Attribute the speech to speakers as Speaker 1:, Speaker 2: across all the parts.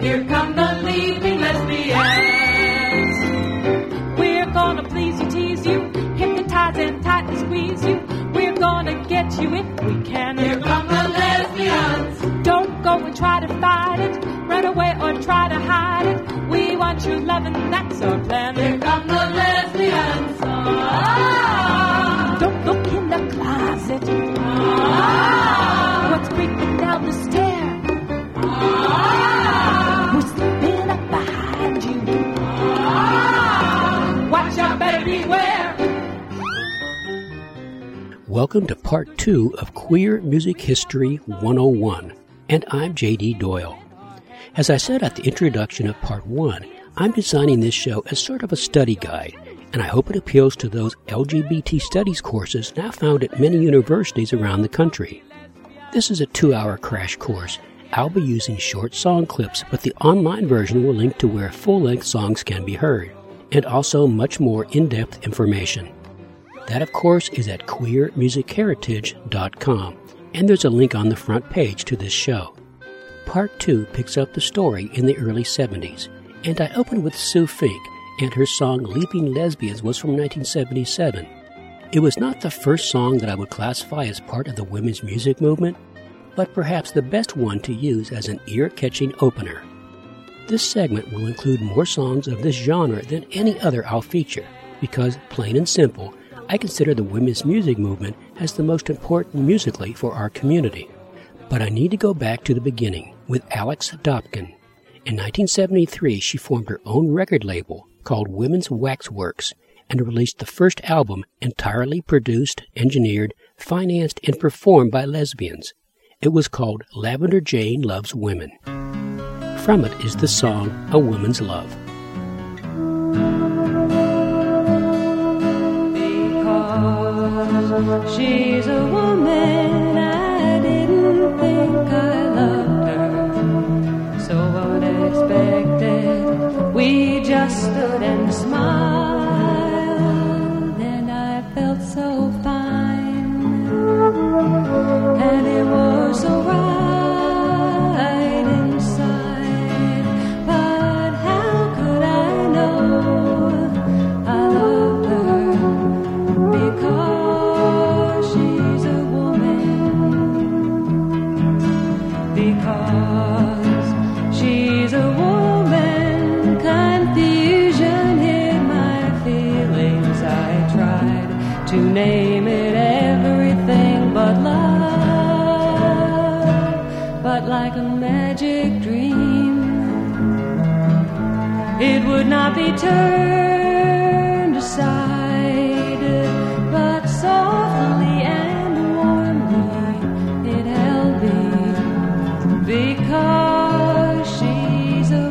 Speaker 1: Here come the leaping lesbians. We're gonna please you, tease you, hypnotize and tightly squeeze you. We're gonna get you if we can. Here come the lesbians. Don't go and try to fight it, run away or try to hide it. We want your love and that's our plan. Here come the lesbians. Don't look in the closet. What's creeping down the stair? Who's slipping up behind you? Watch out, better beware.
Speaker 2: Welcome to Part 2 of Queer Music History 101, and I'm J.D. Doyle. As I said at the introduction of Part 1, I'm designing this show as sort of a study guide, and I hope it appeals to those LGBT studies courses now found at many universities around the country. This is a 2-hour crash course. I'll be using short song clips, but the online version will link to where full-length songs can be heard, and also much more in-depth information. That, of course, is at queermusicheritage.com, and there's a link on the front page to this show. Part 2 picks up the story in the early 70s, and I open with Sue Fink, and her song Leaping Lesbians was from 1977. It was not the first song that I would classify as part of the women's music movement, but perhaps the best one to use as an ear-catching opener. This segment will include more songs of this genre than any other I'll feature, because, plain and simple, I consider the women's music movement as the most important musically for our community. But I need to go back to the beginning with Alex Dobkin. In 1973, she formed her own record label called Women's Waxworks and released the first album entirely produced, engineered, financed, and performed by lesbians. It was called Lavender Jane Loves Women. From it is the song A Woman's Love.
Speaker 1: She's a woman, I didn't think I loved her. So unexpected, we just stood and smiled, and I felt so fine, and it was so right inside. But how could I know I loved her? Because she's a woman. Because she's a woman. Confusion hid my feelings. I tried to name it everything but love. But like a magic dream, it would not be turned aside. Softly and warmly it held me, because she's a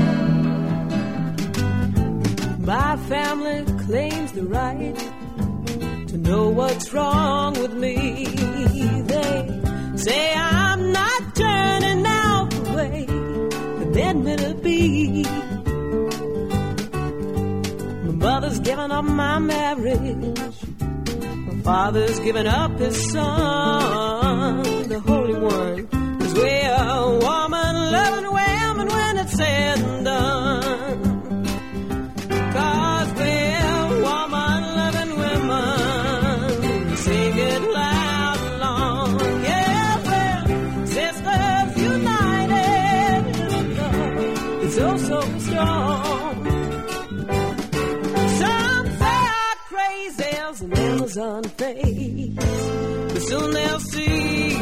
Speaker 1: woman. My family claims the right to know what's wrong with me. They say I'm not turning out the way the men meant to be. My mother's given up my marriage, Father's given up his son, the Holy One, 'cause we're a woman loving women when it's said and done. 'Cause we're woman loving women, sing it loud and long. Yeah, we're sisters united, it's oh so strong. Some say I'm crazy as an Amazon face, but soon they'll see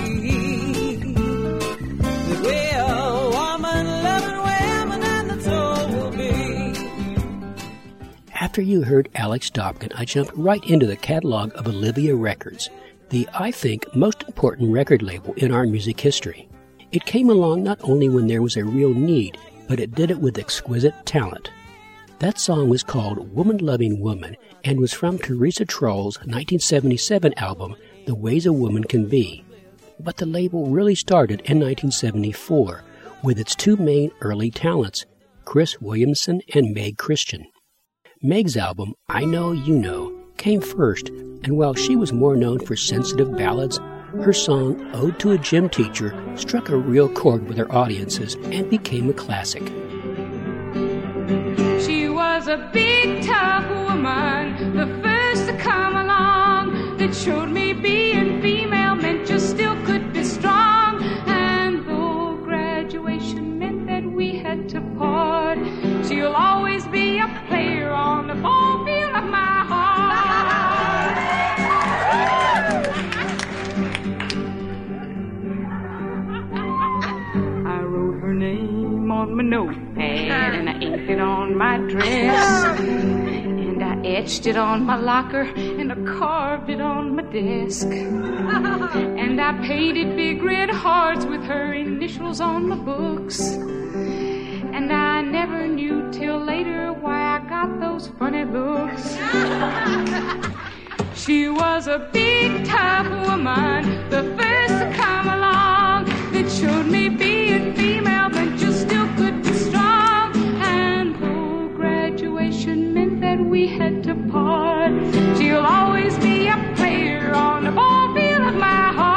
Speaker 1: that we're woman-loving women, and that's all we'll be.
Speaker 2: After you heard Alex Dobkin, I jumped right into the catalog of Olivia Records, the, I think, most important record label in our music history. It came along not only when there was a real need, but it did it with exquisite talent. That song was called Woman Loving Woman and was from Teresa Troll's 1977 album, The Ways a Woman Can Be. But the label really started in 1974 with its two main early talents, Chris Williamson and Meg Christian. Meg's album, I Know You Know, came first, and while she was more known for sensitive ballads, Her song, Ode to a Gym Teacher, struck a real chord with her audiences and became a classic.
Speaker 1: She was a big, tough woman, the first to come along, that showed me being female meant you still could be strong. And though graduation meant that we had to part, she'll always be a player on the ball field of my heart. I wrote her name on my notepad and I inked it on my dress, and I etched it on my locker and I carved it on my desk, and I painted big red hearts with her initials on my books. And I never knew till later why I got those funny looks. She was a big, tough woman, the first to come along, that showed me being female meant you still could be strong. And though graduation meant that we had to part, she'll always be a player on the ball field of my heart.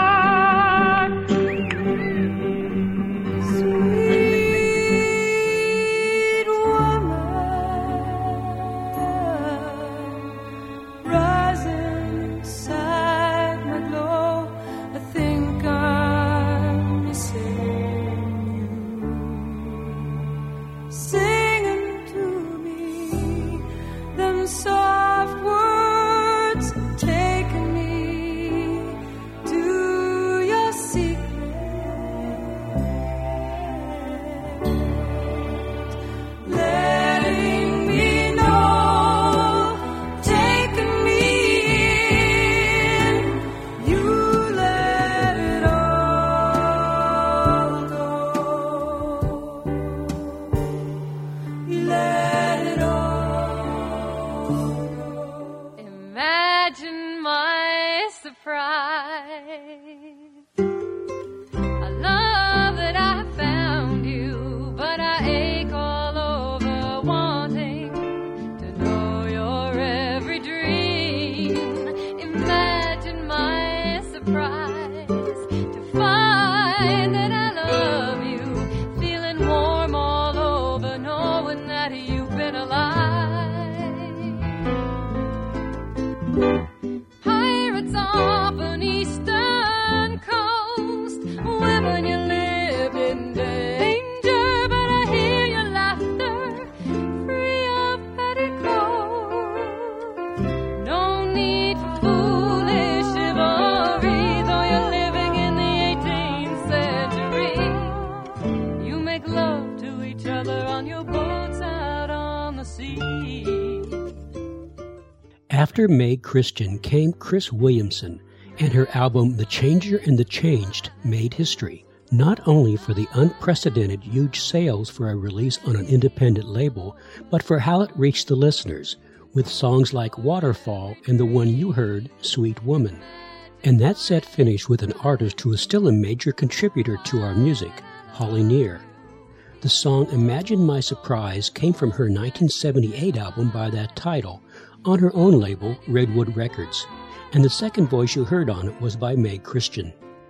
Speaker 2: After Mae Christian came Chris Williamson, and her album The Changer and the Changed made history, not only for the unprecedented huge sales for a release on an independent label, but for how it reached the listeners, with songs like Waterfall and the one you heard, Sweet Woman. And that set finished with an artist who is still a major contributor to our music, Holly Near. The song Imagine My Surprise came from her 1978 album by that title, on her own label, Redwood Records, and the second voice you heard on it was by Mae Christian.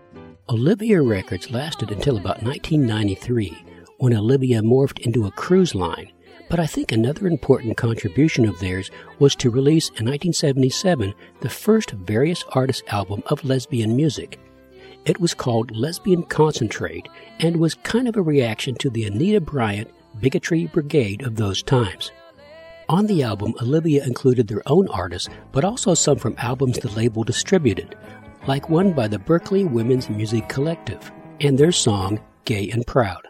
Speaker 2: Olivia Records lasted until about 1993, when Olivia morphed into a cruise line, but I think another important contribution of theirs was to release in 1977 the first Various Artists album of lesbian music. It was called Lesbian Concentrate and was kind of a reaction to the Anita Bryant bigotry brigade of those times. On the album, Olivia included their own artists, but also some from albums the label distributed, like one by the Berkeley Women's Music Collective, and their song, Gay and Proud.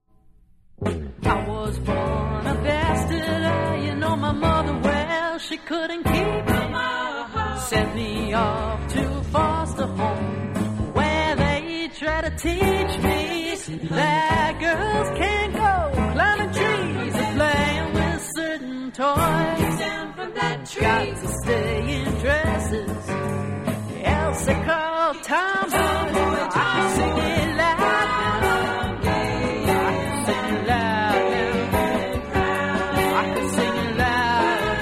Speaker 3: I was born a bastard, you know my mother well, she couldn't keep me, sent me off to foster home, where they try to teach me that girls can't go climbing trees or playing with certain toys. Down from that tree. Got to stay in dresses, else they call tomboy. I can sing it loud now. I can sing it loud now. I can sing it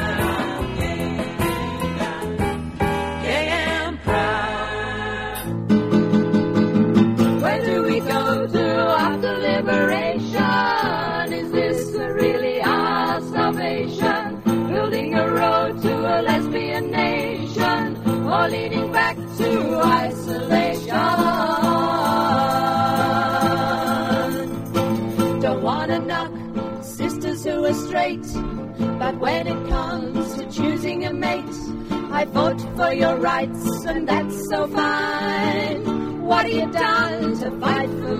Speaker 3: loud now. Gay and proud.
Speaker 4: liberation? Is this really our salvation? Building a road to a lesbian nation, or leading back to isolation? Don't wanna knock sisters who are straight, but when it comes to choosing a mate, I fought for your rights, and that's so fine. What have you done to fight for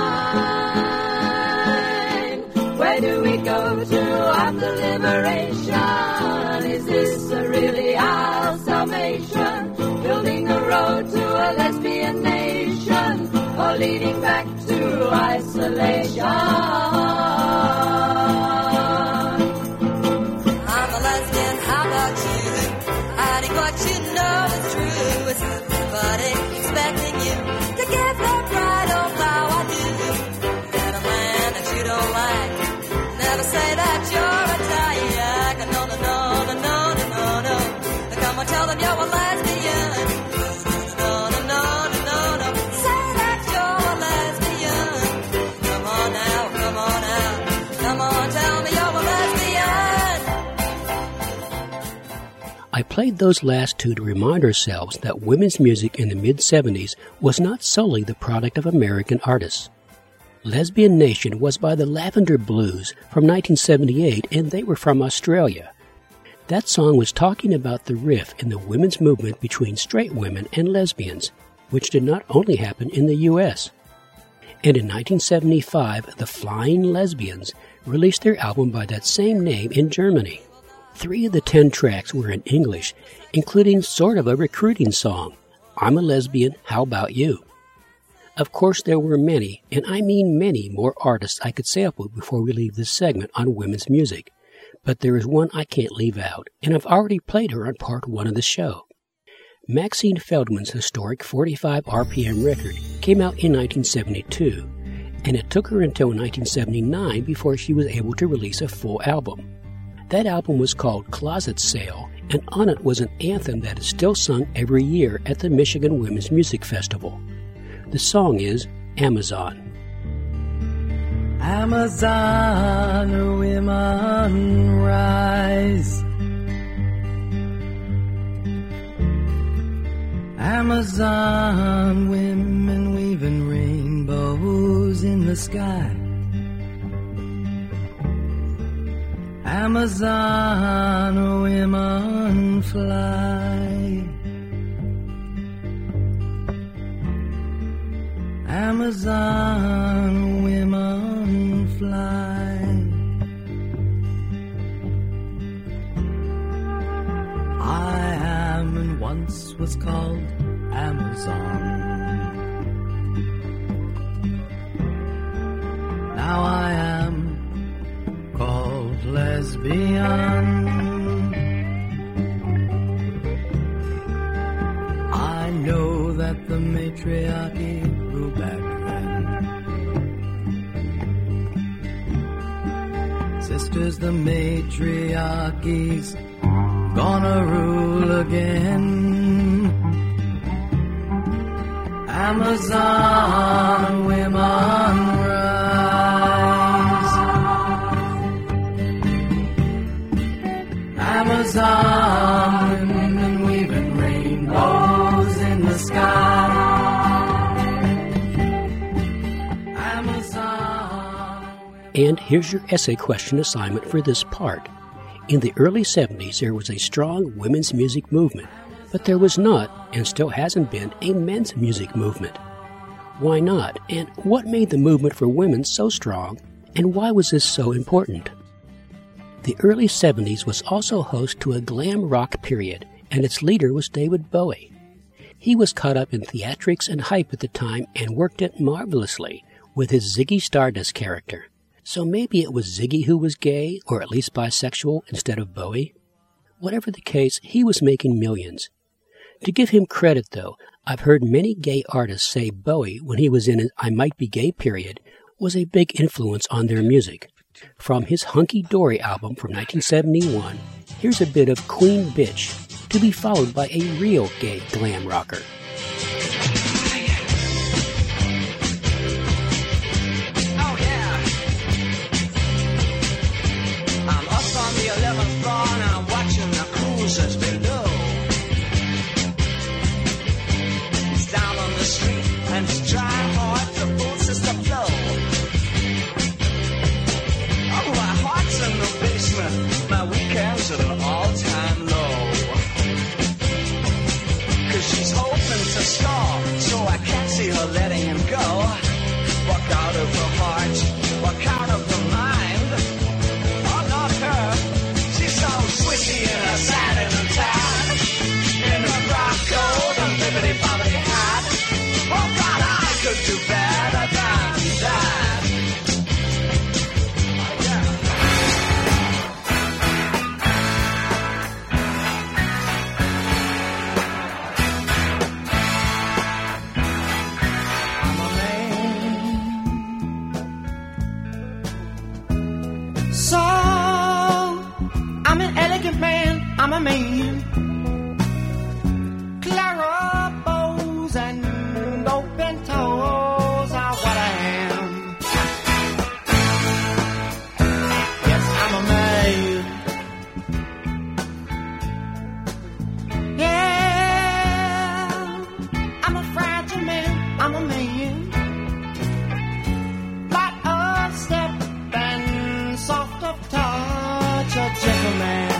Speaker 4: mine? Where do we go to after liberation? Is this really our salvation? Building a road to a lesbian nation, or leading back to isolation?
Speaker 3: What you know is true. Is everybody expecting you to give that right? Oh, how I do. And a man that you don't like, never say that you're a Italian. No, no, no, no, no, no, no. Come on, tell them you're a lesbian. No, no, no, no, no, no. Say that you're a lesbian. Come on now, come on now. Come on, tell me you're a lesbian.
Speaker 2: I played those last two to remind ourselves that women's music in the mid-70s was not solely the product of American artists. Lesbian Nation was by the Lavender Blues from 1978, and they were from Australia. That song was talking about the rift in the women's movement between straight women and lesbians, which did not only happen in the U.S. And in 1975, the Flying Lesbians released their album by that same name in Germany. 3 of the 10 tracks were in English, including sort of a recruiting song, I'm a Lesbian, How About You? Of course, there were many, and I mean many, more artists I could sample before we leave this segment on women's music. But there is one I can't leave out, and I've already played her on part 1 of the show. Maxine Feldman's historic 45 RPM record came out in 1972, and it took her until 1979 before she was able to release a full album. That album was called Closet Sale, and on it was an anthem that is still sung every year at the Michigan Women's Music Festival. The song is Amazon.
Speaker 5: Amazon, women rise. Amazon, women weaving rainbows in the sky. Amazon, women fly. Amazon, women fly. I am and once was called Amazon. Now I am called lesbian. I know that the matriarchy grew back then. Sisters, the matriarchy's gonna rule again. Amazon, women rise. Amazon, women weaving rainbows in the sky. Amazon.
Speaker 2: And here's your essay question assignment for this part. In the early 70s, there was a strong women's music movement, but there was not, and still hasn't been, a men's music movement. Why not? And what made the movement for women so strong? And why was this so important? The early 70s was also host to a glam rock period, and its leader was David Bowie. He was caught up in theatrics and hype at the time and worked it marvelously with his Ziggy Stardust character. So maybe it was Ziggy who was gay, or at least bisexual, instead of Bowie? Whatever the case, he was making millions. To give him credit, though, I've heard many gay artists say Bowie, when he was in an I Might Be Gay period, was a big influence on their music. From his Hunky Dory album from 1971, here's a bit of Queen Bitch, to be followed by a real gay glam rocker.
Speaker 6: Oh yeah.
Speaker 5: I'm a man. Clara bows and open toes are what I am. Yes, I'm a man. Yeah, I'm a fragile man. I'm a man. Light of step and soft of touch, a gentleman.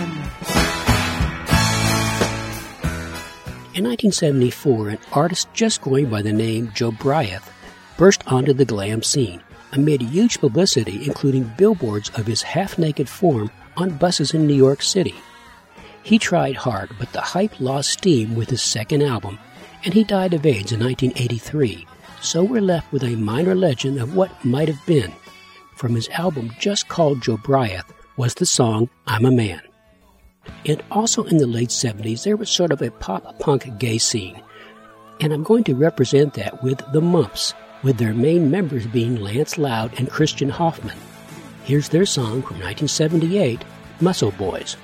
Speaker 2: In 1974, an artist just going by the name Joe Bryant burst onto the glam scene amid huge publicity, including billboards of his half-naked form on buses in New York City. He tried hard, but the hype lost steam with his second album, and he died of AIDS in 1983, so we're left with a minor legend of what might have been. From his album just called Joe Bryant was the song I'm a Man. And also in the late 70s, there was sort of a pop-punk gay scene. And I'm going to represent that with the Mumps, with their main members being Lance Loud and Christian Hoffman. Here's their song from 1978, Muscle Boys.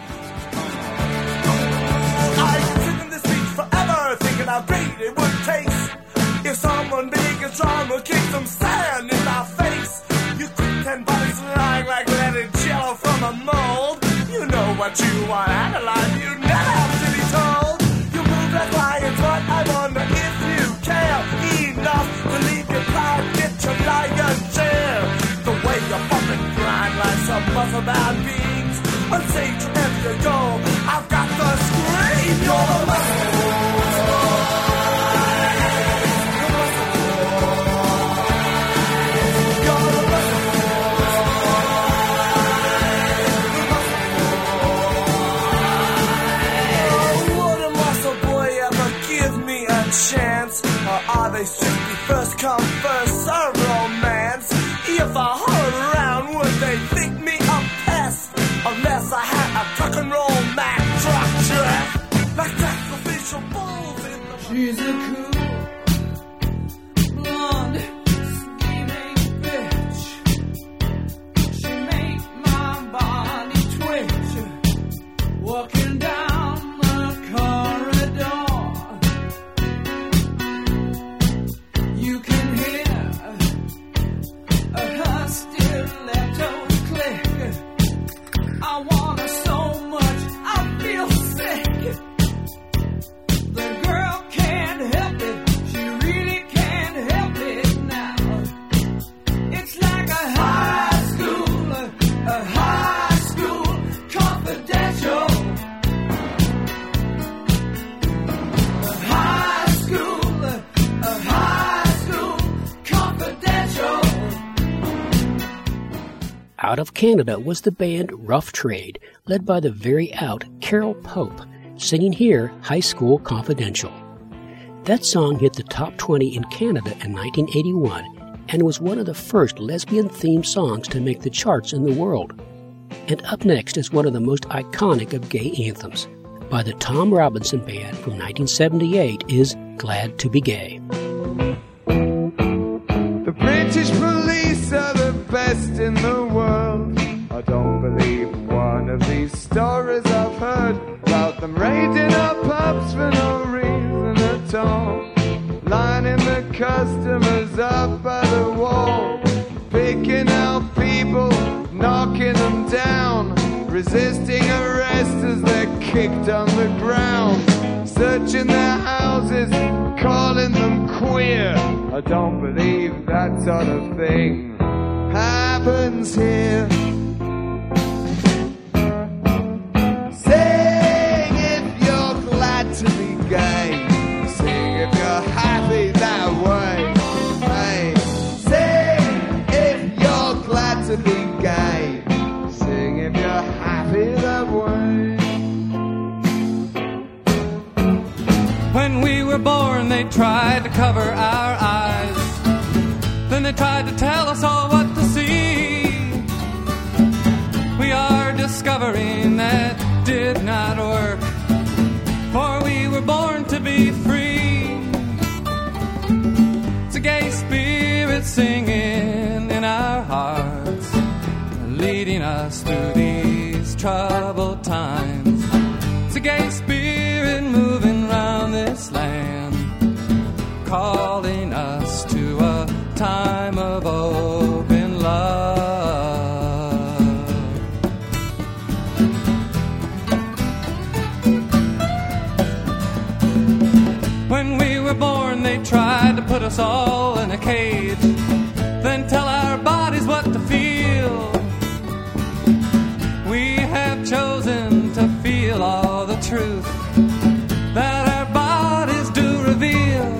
Speaker 6: I sit in this beach forever thinking how great it would taste if someone big and strong would kick some sand in my face. You quick 10 bodies lying like leaded jello from a mold. You know what you want out of life, you never have to be told. You move like lions, but I wonder if you care enough to leave your pride, get your lion share. The way you fucking grind like some muscle-bound beings. On stage wherever you go, I've got the scream. You're the muscle chance, or are they strictly first come, first serve romance? If I hung around, would they think me a pest? Unless I had a truck and roll Mack truck dress, like sacrificial bulls in the...
Speaker 3: She's a cool, blonde, scheming bitch. She make my body twitch, walking down the corridor. You can hear her stilettos click. I want her so much, I feel sick. The girl can't help it, she really can't help it now. It's like a high school confidential. A high school confidential.
Speaker 2: Out of Canada was the band Rough Trade, led by the very out Carol Pope, singing here High School Confidential. That song hit the top 20 in Canada in 1981 and was one of the first lesbian-themed songs to make the charts in the world. And up next is one of the most iconic of gay anthems. By the Tom Robinson Band from 1978 is Glad to Be Gay.
Speaker 7: The British police are the best in the world. I don't believe one of these stories I've heard about them raiding our pubs for no reason at all, lining the customers up by the wall, picking out people, knocking them down, resisting arrest as they're kicked on the ground, searching their houses, calling them queer. I don't believe that sort of thing happens here. Sing if you're glad to be gay. Sing if you're happy that way. Hey, sing if you're glad to be gay. Sing if you're happy that way.
Speaker 3: When we were born, they tried to cover our eyes. Then they tried to tell us all what to see. We are discovering that did not work, for we were born to be free. It's a gay spirit singing in our hearts, leading us through these troubled times.
Speaker 8: land, calling us to a time of open love. When we were born, they tried to put us all in a cage, then tell our bodies what to feel. We have chosen to feel all the truth that our bodies do reveal.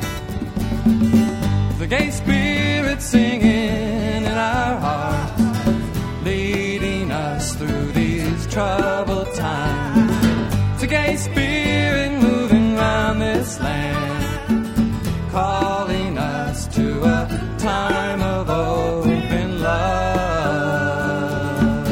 Speaker 8: The gay spirit singing in our hearts, leading us through these troubled times. It's a gay spirit moving round this land, calling us to a time of open love.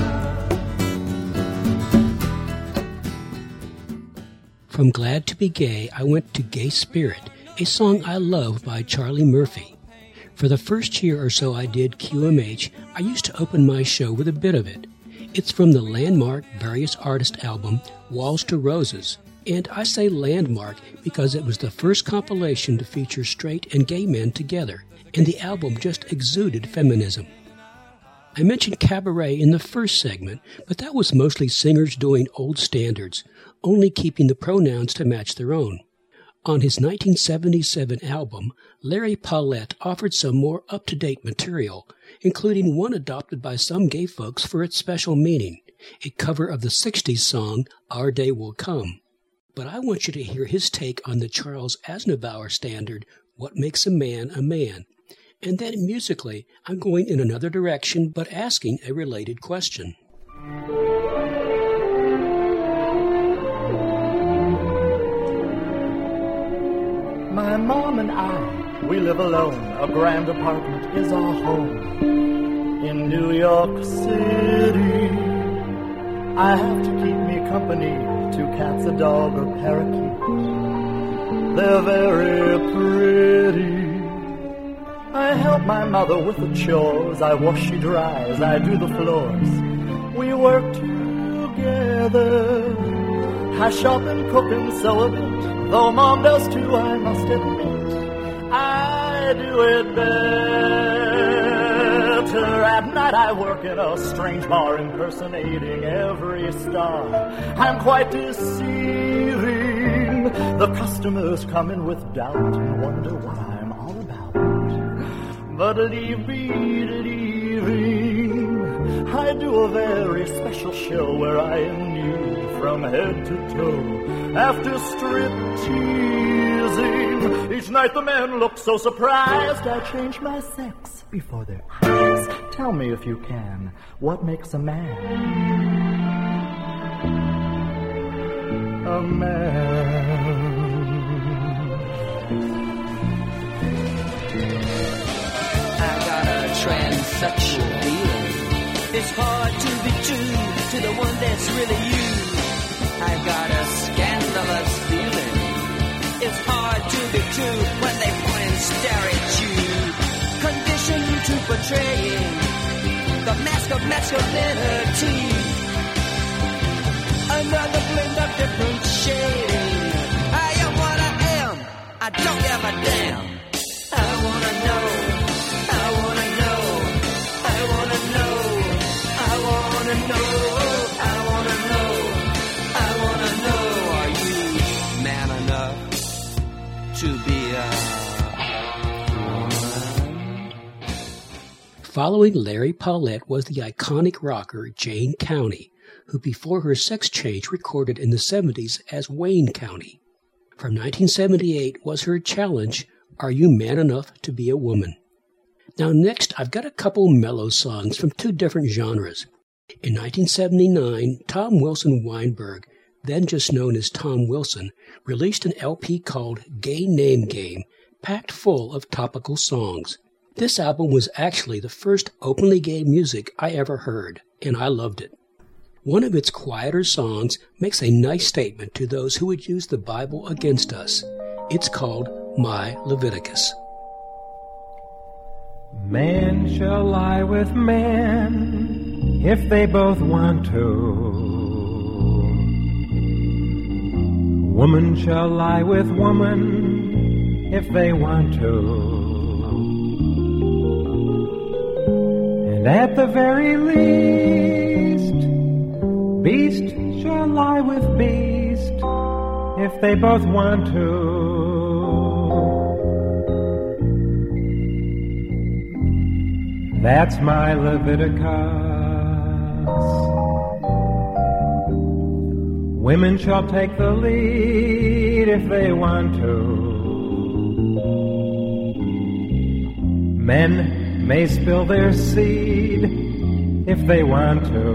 Speaker 2: From Glad to Be Gay, I went to Gay Spirit, a song I love by Charlie Murphy. For the first year or so I did QMH, I used to open my show with a bit of it. It's from the landmark Various Artists album, Walls to Roses. And I say landmark because it was the first compilation to feature straight and gay men together, and the album just exuded feminism. I mentioned cabaret in the first segment, but that was mostly singers doing old standards, only keeping the pronouns to match their own. On his 1977 album, Larry Paulette offered some more up-to-date material, including one adopted by some gay folks for its special meaning, a cover of the 60s song, Our Day Will Come. But I want you to hear his take on the Charles Aznavour standard, What Makes a Man a Man? And then musically, I'm going in another direction, but asking a related question.
Speaker 9: My mom and I, we live alone. A grand apartment is our home. In New York City, I have to keep me company. 2 cats, a dog, a parakeet. They're very pretty. I help my mother with the chores. I wash, she dries, I do the floors. We work together. I shop and cook and sew a bit. Though Mom does too, I must admit, I do it better. At night I work in a strange bar, impersonating every star. I'm quite deceiving. The customers come in with doubt and wonder what I'm all about. But leave me leaving. I do a very special show where I am nude from head to toe. After strip-teasing, each night the men look so surprised I change my sex before their eyes. Tell me if you can, what makes a man a man?
Speaker 3: I got a transsexual feeling. It's hard to be true to the one that's really you. I've got a scandalous feeling. It's hard to be true when they point and stare at you. Conditioned to portraying the mask of masculinity. Another blend of different shading. I am what I am. I don't give a damn. I wanna know. I wanna know. I wanna know. I wanna know. I wanna know. I wanna know, are you man enough to be a woman?
Speaker 2: Following Larry Paulette was the iconic rocker Jane County, who before her sex change recorded in the 70s as Wayne County. From 1978 was her challenge, Are You Man Enough to Be a Woman? Now next, I've got a couple mellow songs from 2 different genres. In 1979, Tom Wilson Weinberg, then just known as Tom Wilson, released an LP called Gay Name Game, packed full of topical songs. This album was actually the first openly gay music I ever heard, and I loved it. One of its quieter songs makes a nice statement to those who would use the Bible against us. It's called My Leviticus.
Speaker 5: Man shall lie with man if they both want to.
Speaker 10: Woman shall lie with woman if they want to. And at the very least, beast shall lie with beast if they both want to. That's my Leviticus. Women shall take the lead if they want to. Men may spill their seed if they want to.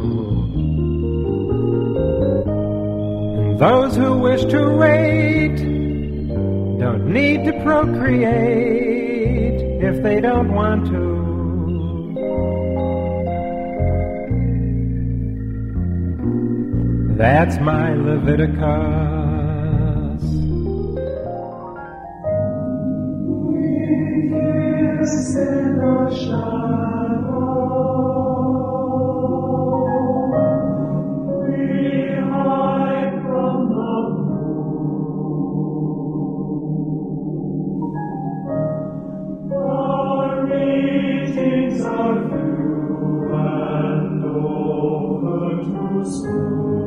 Speaker 10: And those who wish to wait don't need to procreate if they don't want to. That's my Leviticus. We kiss in the shadow. We hide from the moon. Our meetings are few and over too soon.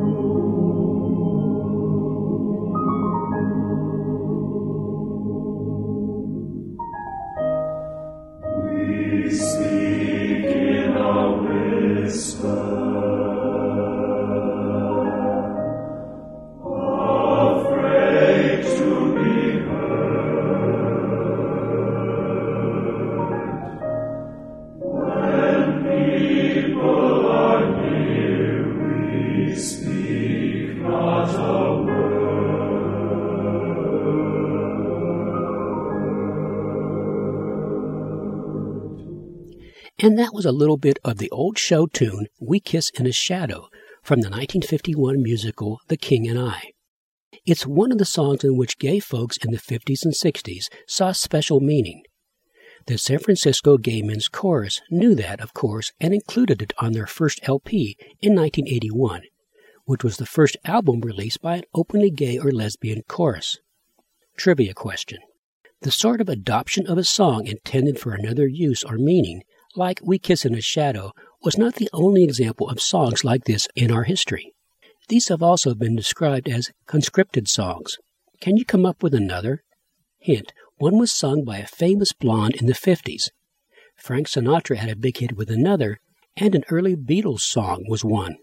Speaker 2: And that was a little bit of the old show tune, We Kiss in a Shadow, from the 1951 musical The King and I. It's one of the songs in which gay folks in the 50s and 60s saw special meaning. The San Francisco Gay Men's Chorus knew that, of course, and included it on their first LP in 1981, which was the first album released by an openly gay or lesbian chorus. Trivia question. The sort of adoption of a song intended for another use or meaning, like We Kiss in a Shadow, was not the only example of songs like this in our history. These have also been described as conscripted songs. Can you come up with another? Hint, one was sung by a famous blonde in the 50s. Frank Sinatra had a big hit with another, and an early Beatles song was one.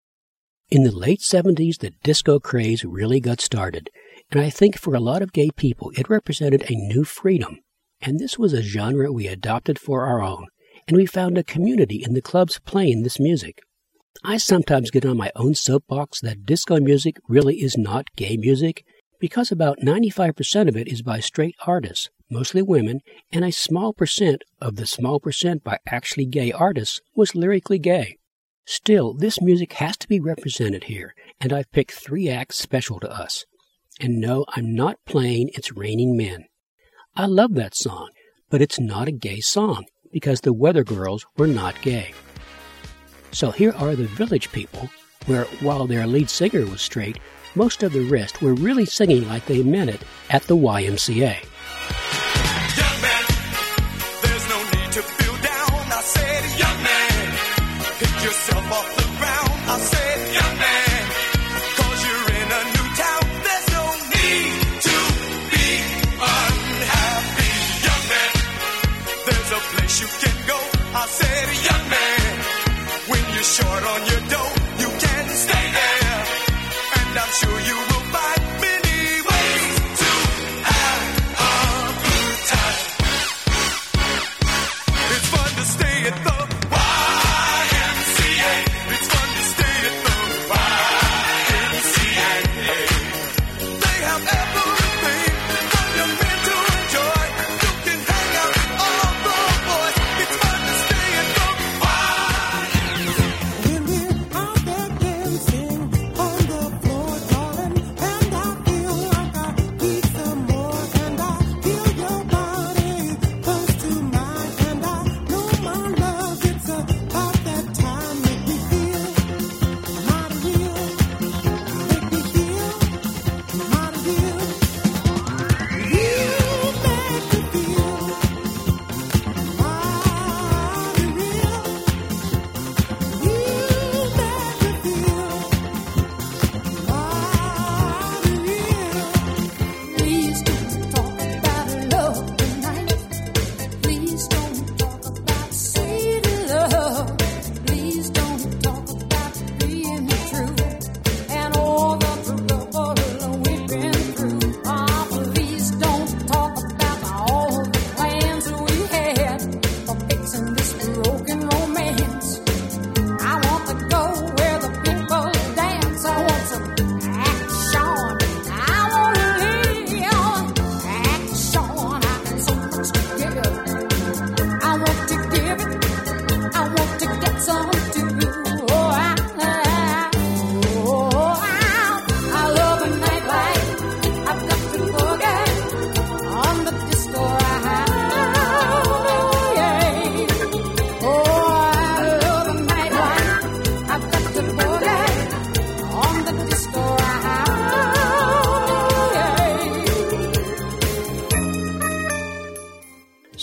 Speaker 2: In the late 70s, the disco craze really got started, and I think for a lot of gay people it represented a new freedom, and this was a genre we adopted for our own, and we found a community in the clubs playing this music. I sometimes get on my own soapbox that disco music really is not gay music, because about 95% of it is by straight artists, mostly women, and a small percent of the small percent by actually gay artists was lyrically gay. Still, this music has to be represented here, and I've picked 3 acts special to us. And no, I'm not playing It's Raining Men. I love that song, but it's not a gay song, because the Weather Girls were not gay. So here are the Village People, where while their lead singer was straight, most of the rest were really singing like they meant it at the YMCA.
Speaker 6: Young man, there's no need to feel down. I said, young man, pick yourself off the ground. I said, young man, 'cause you're in a new town. There's no need to be unhappy. Young man, there's a place you can go. I said, young man, when you're short on your dough, you can stay there. And I'm sure you will find many ways to have a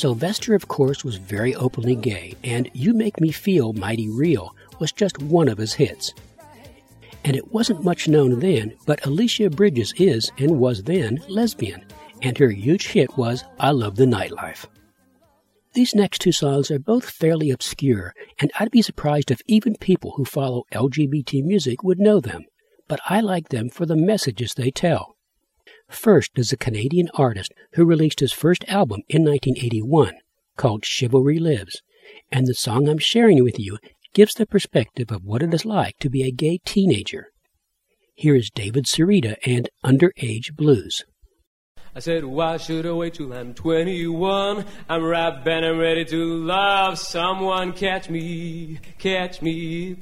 Speaker 2: Sylvester, of course, was very openly gay, and You Make Me Feel Mighty Real was just one of his hits. And it wasn't much known then, but Alicia Bridges is, and was then, lesbian, and her huge hit was I Love the Nightlife. These next two songs are both fairly obscure, and I'd be surprised if even people who follow LGBT music would know them, but I like them for the messages they tell. First is a Canadian artist who released his first album in 1981, called Chivalry Lives, and the song I'm sharing with you gives the perspective of what it is like to be a gay teenager. Here is David Sarita and Underage Blues.
Speaker 11: I said, why should I wait till I'm 21? I'm rap and I'm ready to love someone. Catch me if you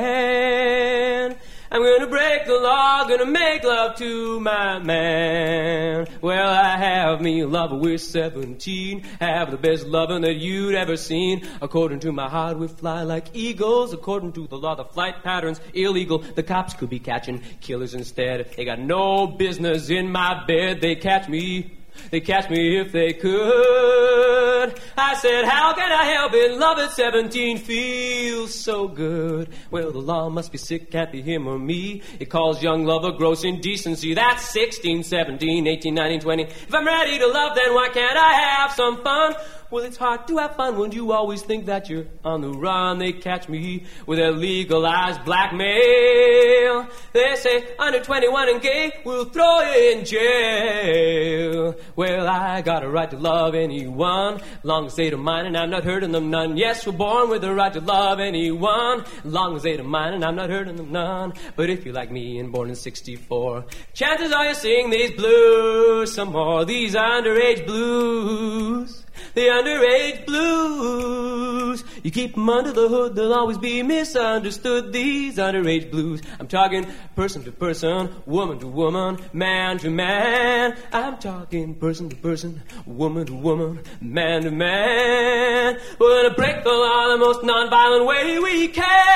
Speaker 11: can. I'm gonna break the law, gonna make love to my man. Well, I have me a lover, we're 17. Have the best loving that you'd ever seen. According to my heart, we fly like eagles. According to the law, the flight pattern's illegal. The cops could be catching killers instead. They got no business in my bed. They catch me if they could. I said, how can I help it? Love at 17 feels so good. Well, the law must be sick, can't be him or me. It calls young lover gross indecency. That's 16, 17, 18, 19, 20. If I'm ready to love, then why can't I have some fun? Well, it's hard to have fun when you always think that you're on the run. They catch me with their legalized blackmail. They say under 21 and gay, we'll throw you in jail. Well, I got a right to love anyone, long as they don't mind and I'm not hurting them none. Yes, we're born with the right to love anyone, long as they don't mind and I'm not hurting them none. But if you're like me and born in 64, chances are you're seeing these blues some more. These underage blues. The underage blues. You keep them under the hood, they'll always be misunderstood. These underage blues. I'm talking person to person, woman to woman, man to man. I'm talking person to person, woman to woman, man to man. We're gonna break the law the most nonviolent way we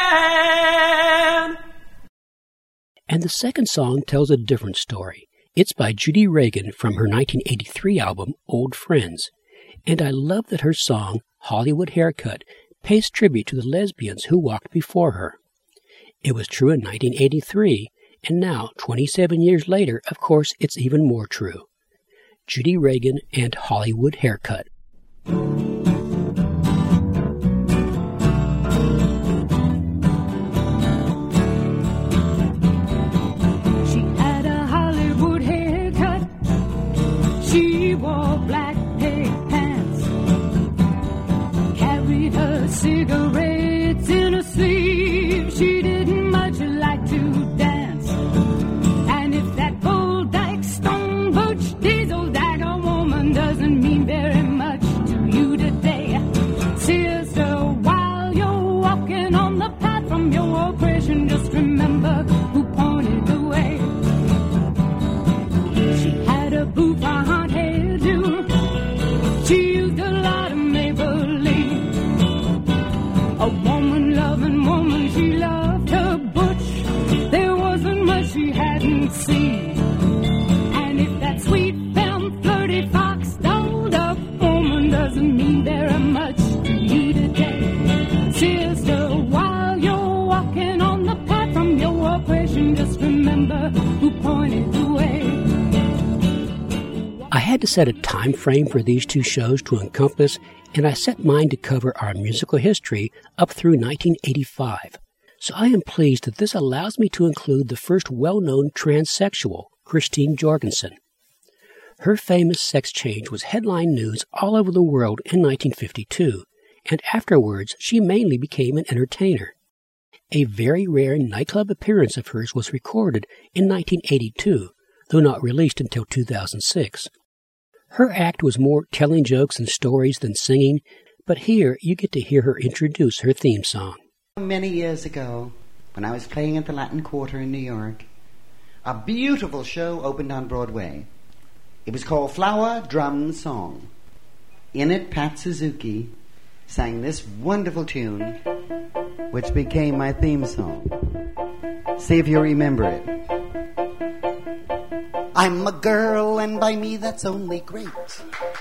Speaker 11: can.
Speaker 2: And the second song tells a different story. It's by Judy Reagan from her 1983 album, Old Friends. And I love that her song, Hollywood Haircut, pays tribute to the lesbians who walked before her. It was true in 1983, and now, 27 years later, of course, it's even more true. Judy Reagan and Hollywood Haircut.
Speaker 1: She had a Hollywood haircut. She wore black pants, carried her cigarettes in her sleeve. She didn't much like to dance. And if that Gold Dyke Stone Butch Diesel Dagger woman doesn't mean very much to you today, sister, while you're walking on the path from your oppression, just remember who pointed the way. She had a bouffant hairdo. She used a lot of Maybelline. A woman-loving woman, she loved her butch. There wasn't much she hadn't seen. And if that sweet, femme, flirty, fox, dolled up woman doesn't mean very much to you today, sister, while you're walking on the path from your oppression, just remember who pointed the way.
Speaker 2: I had to set a time frame for these two shows to encompass, and I set mine to cover our musical history up through 1985. So I am pleased that this allows me to include the first well-known transsexual, Christine Jorgensen. Her famous sex change was headline news all over the world in 1952, and afterwards she mainly became an entertainer. A very rare nightclub appearance of hers was recorded in 1982, though not released until 2006. Her act was more telling jokes and stories than singing, but here you get to hear her introduce her theme song.
Speaker 12: Many years ago, when I was playing at the Latin Quarter in New York, a beautiful show opened on Broadway. It was called Flower, Drum, Song. In it, Pat Suzuki sang this wonderful tune, which became my theme song. See if you remember it. I'm a girl, and by me that's only great.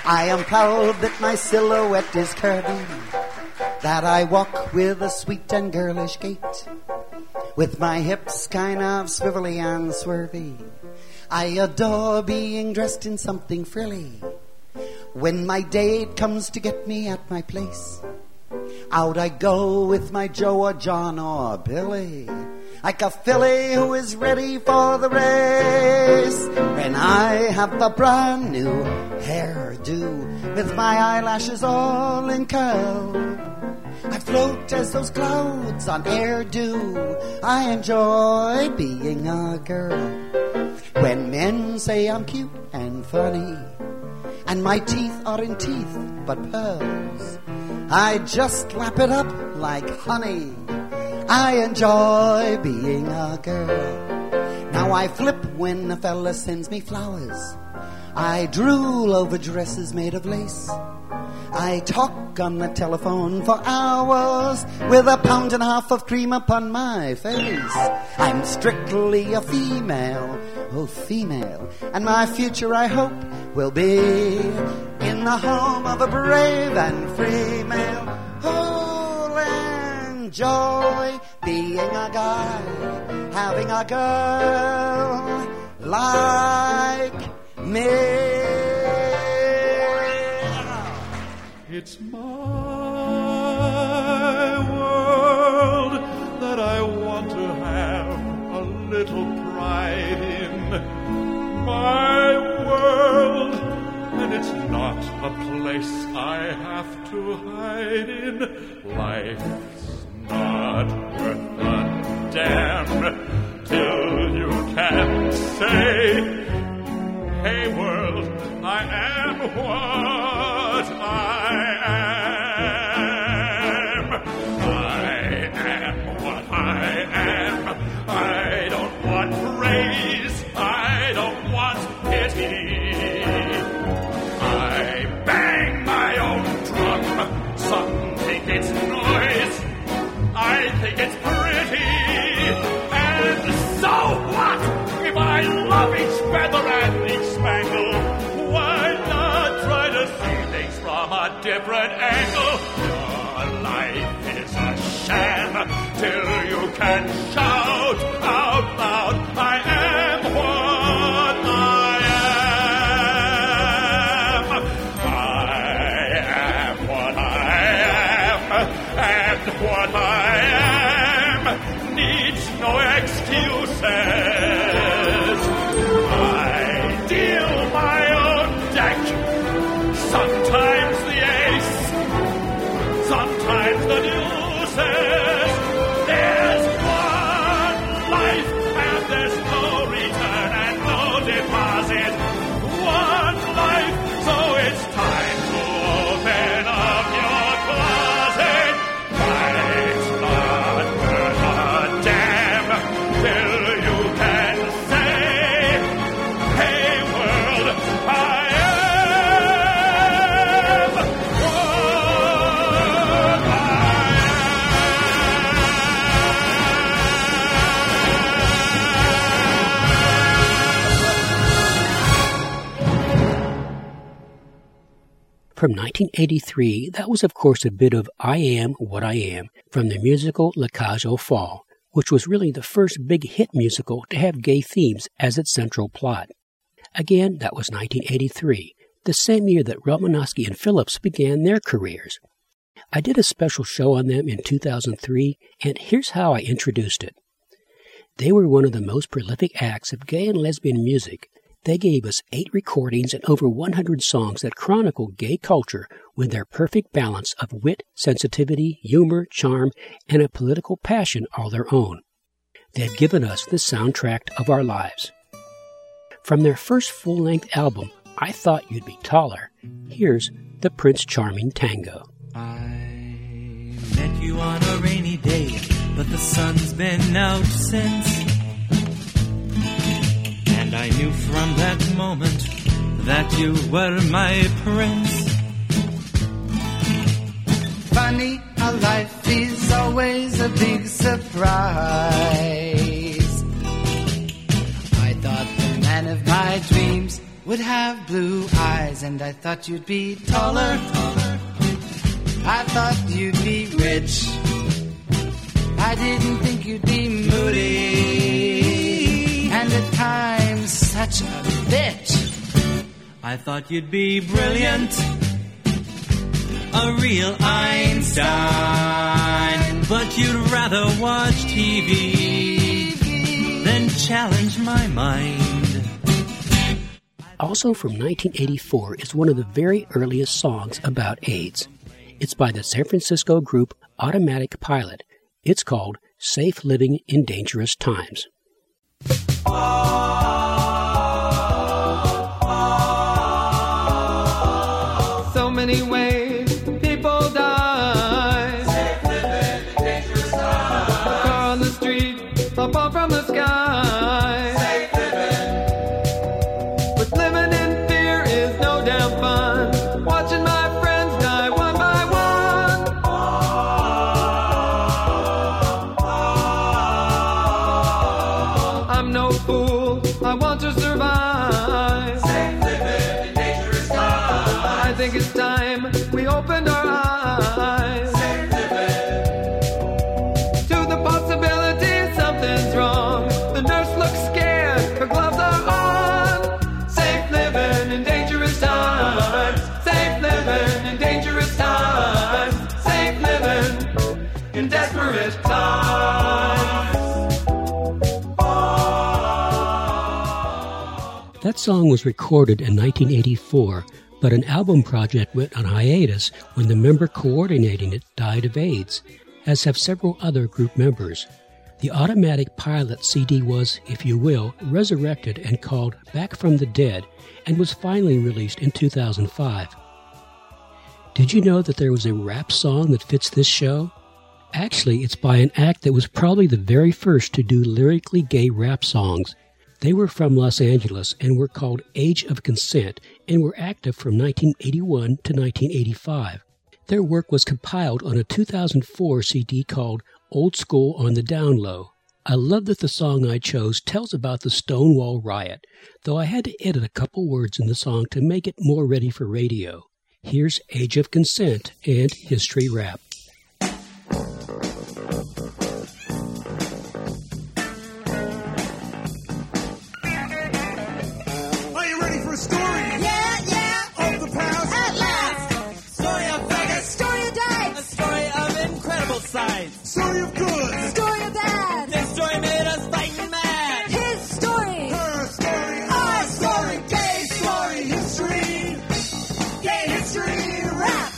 Speaker 12: I am proud that my silhouette is curvy, that I walk with a sweet and girlish gait, with my hips kind of swivelly and swervy. I adore being dressed in something frilly. When my date comes to get me at my place, out I go with my Joe or John or Billy, like a filly who is ready for the race. When I have a brand new hairdo, with my eyelashes all in curl, I float as those clouds on air do. I enjoy being a girl. When men say I'm cute and funny, and my teeth aren't teeth but pearls, I just lap it up like honey. I enjoy being a girl. Now I flip when a fella sends me flowers. I drool over dresses made of lace. I talk on the telephone for hours with a pound and a half of cream upon my face. I'm strictly a female, oh female, and my future I hope will be in the home of a brave and free male who'll enjoy being a guy, having a girl like me.
Speaker 13: It's my world that I want to have a little pride in. My world, and it's not a place I have to hide in. Life's not worth a damn till you can say, hey world, I am what I am. I am what I am. I don't want praise. I don't want pity. I bang my own drum. Some think it's noise. I think it's pretty. And so what? If I love each feather and each spangle, why not try to see things from a different angle? Your life is a sham till you can shout out loud, I am what I am. I am what I am, and what I am needs no excuses. I deal my own deck. Sometimes the ace, sometimes the deuces. There's one life and there's no return and no deposit. One life, so it's time to open up your closet. Life's not worth a damn till you can say, hey world, I am what I
Speaker 2: From 1983, that was of course a bit of I Am What I Am from the musical La Cage aux Folles, which was really the first big hit musical to have gay themes as its central plot. Again, that was 1983, the same year that Romanowski and Phillips began their careers. I did a special show on them in 2003, and here's how I introduced it. They were one of the most prolific acts of gay and lesbian music. They gave us 8 recordings and over 100 songs that chronicle gay culture with their perfect balance of wit, sensitivity, humor, charm, and a political passion all their own. They've given us the soundtrack of our lives. From their first full-length album, I Thought You'd Be Taller, here's the Prince Charming Tango.
Speaker 3: I met you on a rainy day, but the sun's been out since. And I knew from that moment that you were my prince.
Speaker 7: Funny how life is always a big surprise. I thought the man of my dreams
Speaker 14: would have blue eyes, and I thought you'd be taller. I thought you'd be rich. I didn't think you'd be moody, and at times such a bitch.
Speaker 15: I thought you'd be brilliant, a real Einstein, but you'd rather watch TV than challenge my mind.
Speaker 2: Also from 1984 is one of the very earliest songs about AIDS. It's by the San Francisco group Automatic Pilot. It's called Safe Living in Dangerous Times.
Speaker 10: So many ways people die.
Speaker 8: Safe living in dangerous times.
Speaker 10: A car on the street, a fall from the sky.
Speaker 8: Safe living.
Speaker 10: But living in fear is no damn fun. Watching my friends die one by one. I'm no fool, I want to survive.
Speaker 8: Safe living in dangerous times.
Speaker 10: I think it's time we opened our eyes.
Speaker 8: Safe living.
Speaker 10: To the possibility something's wrong. The nurse looks scared, her gloves are on. Safe living in dangerous times. Safe living in dangerous times. Safe living in desperate times.
Speaker 2: That song was recorded in 1984, but an album project went on hiatus when the member coordinating it died of AIDS, as have several other group members. The Automatic Pilot CD was, if you will, resurrected and called Back from the Dead, and was finally released in 2005. Did you know that there was a rap song that fits this show? Actually, it's by an act that was probably the very first to do lyrically gay rap songs. They were from Los Angeles and were called Age of Consent and were active from 1981 to 1985. Their work was compiled on a 2004 CD called Old School on the Down Low. I love that the song I chose tells about the Stonewall Riot, though I had to edit a couple words in the song to make it more ready for radio. Here's Age of Consent and History Rap.
Speaker 6: Are you ready for a story?
Speaker 3: Yeah.
Speaker 6: Of the past?
Speaker 3: At last.
Speaker 6: Story of Vegas.
Speaker 3: Story of dice.
Speaker 6: A story of incredible sights. Story of good.
Speaker 3: Story of bad.
Speaker 6: This story made us fighting mad.
Speaker 3: His story.
Speaker 6: Her story.
Speaker 3: Our story.
Speaker 6: Gay story. History. Gay history.
Speaker 3: Rap.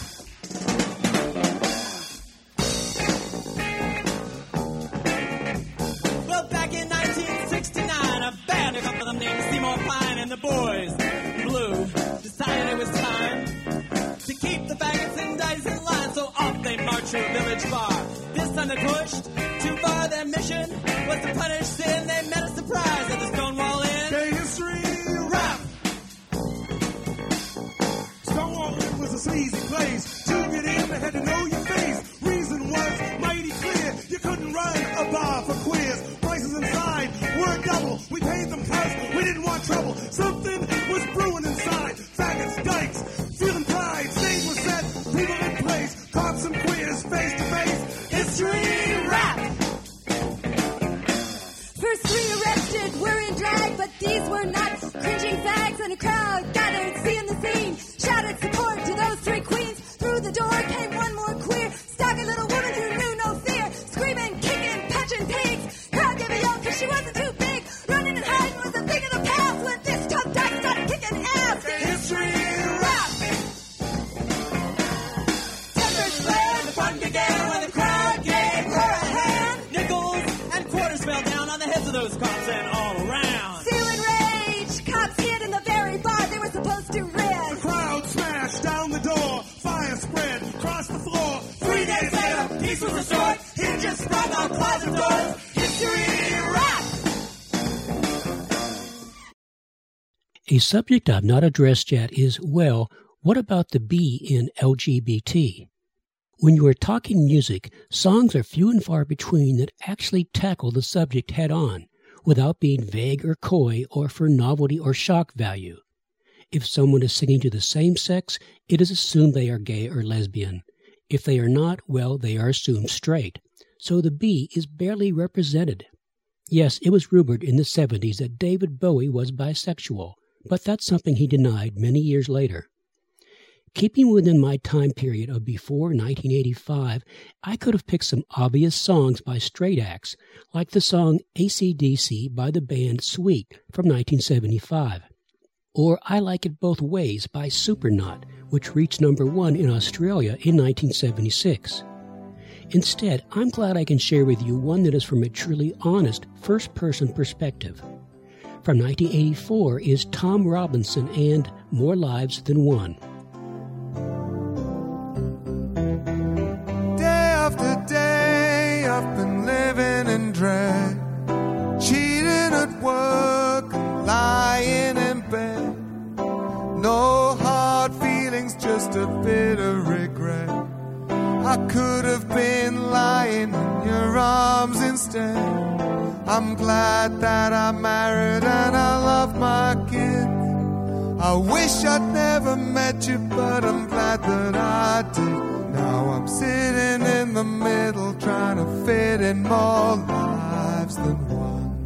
Speaker 6: Well, back in 1969, a band, a couple of them named Seymour Pine and the Boys Blue, decided it was time to keep the faggots and dice in line, so off they marched to a village bar. This time they pushed too far. Their mission was to punish sin. They met a surprise at the Stonewall Inn. Gay history rap. Stonewall Inn was a sleazy place. To get in, they had to know your face. Reason was mighty clear. You couldn't run a bar for queers. Prices inside were double. We paid them cause we didn't want trouble. Something was brewing inside. Faggots, dykes, feeling pride. Stage was set, people in place. Cops and queers face to face. History rap.
Speaker 3: First 3 arrested were in drag, but these were not cringing fags, and a crowd gathered, seeing the scene, shouted support to those 3 queens. Through the door came one more queer, stocky little woman who knew no fear, screaming, kicking, punching pigs. Crowd gave a yell 'cause she wasn't too big. Running and hiding was a thing of the past when this tough dyke started kicking ass.
Speaker 6: History rap.
Speaker 3: Tempers flared,
Speaker 6: The fun began when the crowd gave her a hand. Nickels and quarters fell down on the heads of those cops and all around.
Speaker 3: feeling rage. Cops hid in the very bar they were supposed to
Speaker 6: The
Speaker 3: rid.
Speaker 6: crowd smashed down the door. Fire spread across the floor. 3 days later, peace was restored. Hinges sprung on closet doors. History rap.
Speaker 2: A subject I've not addressed yet is, well, what about the B in LGBT? When you are talking music, songs are few and far between that actually tackle the subject head on, without being vague or coy or for novelty or shock value. If someone is singing to the same sex, it is assumed they are gay or lesbian. If they are not, well, they are assumed straight. So the B is barely represented. Yes, it was rumored in the 70s that David Bowie was bisexual, but that's something he denied many years later. Keeping within my time period of before 1985, I could have picked some obvious songs by straight acts, like the song AC/DC by the band Sweet from 1975. Or I Like It Both Ways by Supernaut, which reached number 1 in Australia in 1976. Instead, I'm glad I can share with you one that is from a truly honest, first-person perspective. From 1984 is Tom Robinson and More Lives Than One.
Speaker 7: Day after day, I've been living in dread, cheating at work and lying in bed. No hard feelings, just a bit of regret. I could have been lying in your arms instead. I'm glad that I'm married and I love my kids. I wish I'd never met you, but I'm glad that I did. Now I'm sitting in the middle, trying to fit in more lives than one.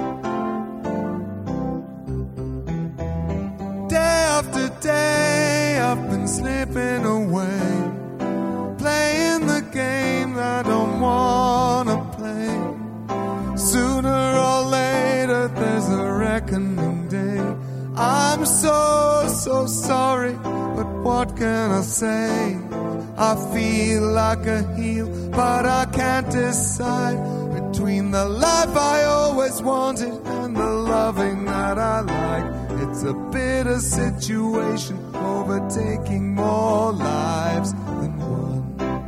Speaker 7: Day after day, I've been slipping away, playing the game I don't wanna play. Sooner or later there's a reckoning day. I'm so sorry, but what can I say? I feel like a heel, but I can't decide between the life I always wanted and the loving that I like. It's a bitter situation, overtaking more lives than one.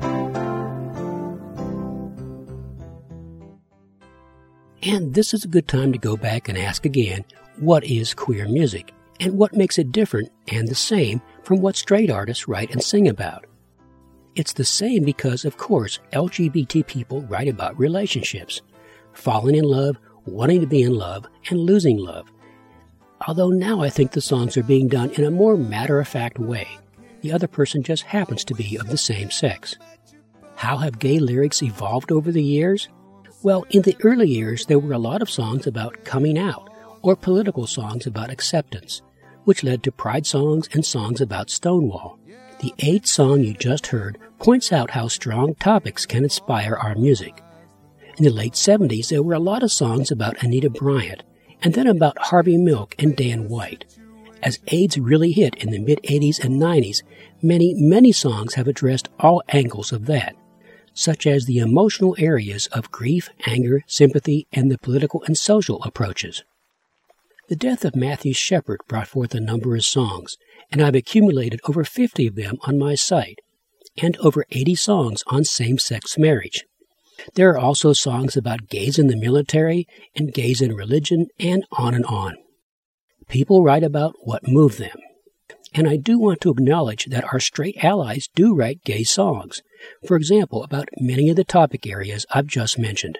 Speaker 2: And this is a good time to go back and ask again, what is queer music? And what makes it different and the same from what straight artists write and sing about? It's the same because, of course, LGBT people write about relationships, falling in love, wanting to be in love, and losing love. Although now I think the songs are being done in a more matter-of-fact way. The other person just happens to be of the same sex. How have gay lyrics evolved over the years? Well, in the early years, there were a lot of songs about coming out, or political songs about acceptance, which led to pride songs and songs about Stonewall. The AIDS song you just heard points out how strong topics can inspire our music. In the late 70s, there were a lot of songs about Anita Bryant, and then about Harvey Milk and Dan White. As AIDS really hit in the mid-80s and 90s, many songs have addressed all angles of that, such as the emotional areas of grief, anger, sympathy, and the political and social approaches. The death of Matthew Shepard brought forth a number of songs, and I've accumulated over 50 of them on my site, and over 80 songs on same-sex marriage. There are also songs about gays in the military and gays in religion, and on and on. People write about what moved them. And I do want to acknowledge that our straight allies do write gay songs, for example, about many of the topic areas I've just mentioned.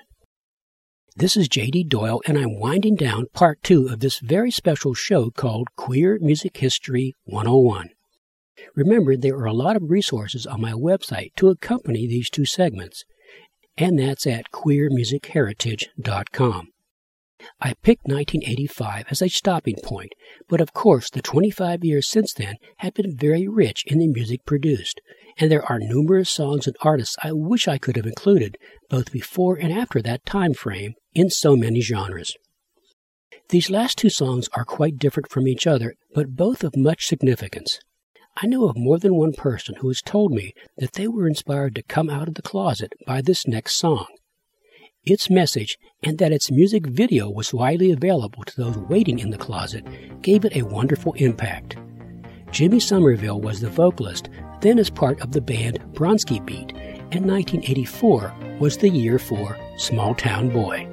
Speaker 2: This is J.D. Doyle, and I'm winding down part 2 of this very special show called Queer Music History 101. Remember, there are a lot of resources on my website to accompany these 2 segments, and that's at queermusicheritage.com. I picked 1985 as a stopping point, but of course the 25 years since then have been very rich in the music produced, and there are numerous songs and artists I wish I could have included both before and after that time frame in so many genres. These last 2 songs are quite different from each other, but both of much significance. I know of more than one person who has told me that they were inspired to come out of the closet by this next song. Its message, and that its music video was widely available to those waiting in the closet, gave it a wonderful impact. Jimmy Somerville was the vocalist, then as part of the band Bronski Beat, and 1984 was the year for Small Town Boy.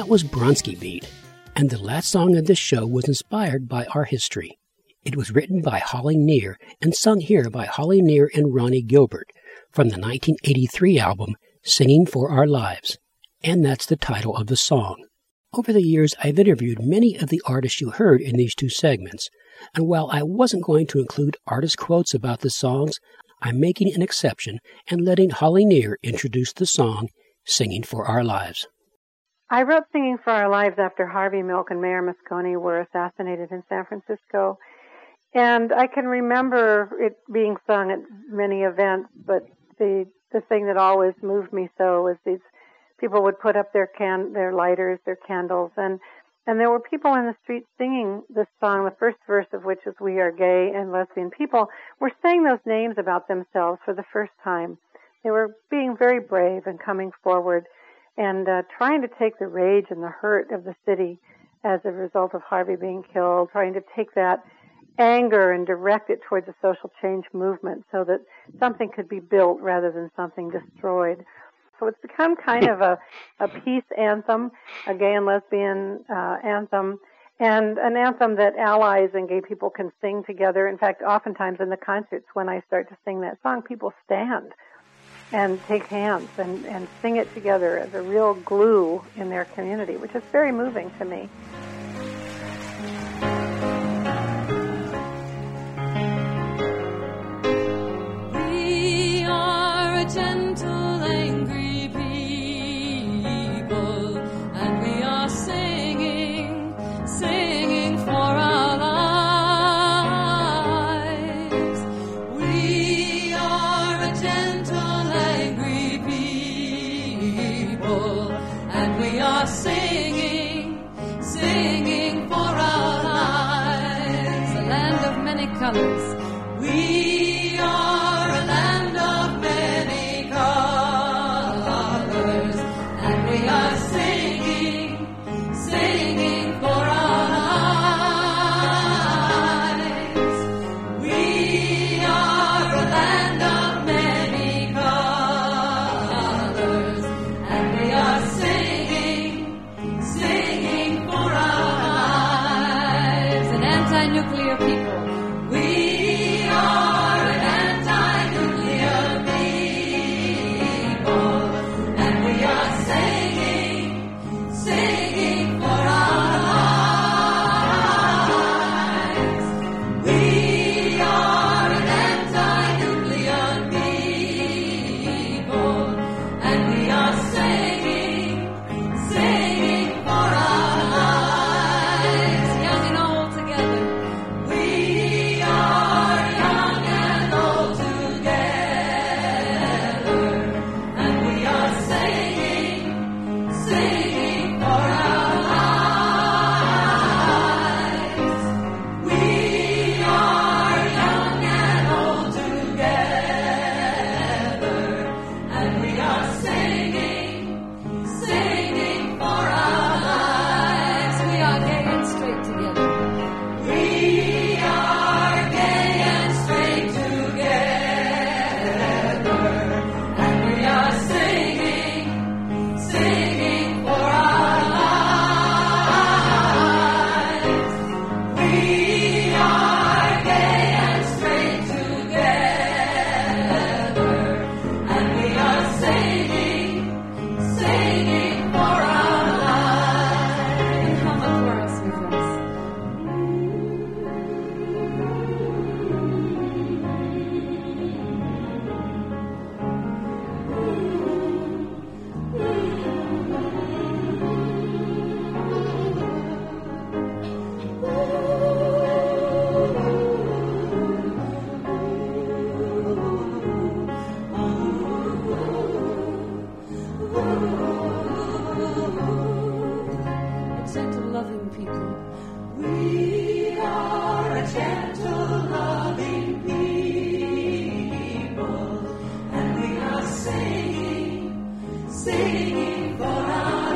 Speaker 2: was Bronski Beat, and the last song of this show was inspired by our history. It was written by Holly Near and sung here by Holly Near and Ronnie Gilbert from the 1983 album Singing for Our Lives, and that's the title of the song. Over the years, I've interviewed many of the artists you heard in these two segments, and while I wasn't going to include artist quotes about the songs, I'm making an exception and letting Holly Near introduce the song Singing for Our Lives.
Speaker 16: I wrote Singing for Our Lives after Harvey Milk and Mayor Moscone were assassinated in San Francisco. And I can remember it being sung at many events, but the thing that always moved me so was these people would put up their lighters, their candles, and there were people in the street singing this song, the first verse of which is "We are gay and lesbian people," were saying those names about themselves for the first time. They were being very brave and coming forward and trying to take the rage and the hurt of the city as a result of Harvey being killed, trying to take that anger and direct it towards a social change movement so that something could be built rather than something destroyed. So it's become kind of a peace anthem, a gay and lesbian anthem, and an anthem that allies and gay people can sing together. In fact, oftentimes in the concerts when I start to sing that song, people stand and take hands and sing it together as a real glue in their community, which is very moving to me.
Speaker 3: We are a gentle, angry people, and we are singing for our lives. We are a gentle, angry people, and we are singing for our lives. A land of many colors. We are a land of many colors, and we are singing for our lives. We are a land of many colors, and we are singing for our lives. An anti-nuclear people. We are an anti-nuclear people, and we are singing for our lives. We are an anti-nuclear people, and we are singing for our lives. Young and old together. We are young and old together, and we are singing for our lives. We are young and old together, and we are singing for our lives. We are gay and straight together. We are gay and straight together, and we are singing for our lives. We are gay and straight together, and we are singing for our lives. Come and chorus with us. Gentle, loving people. We are a gentle, loving people, and we are singing for our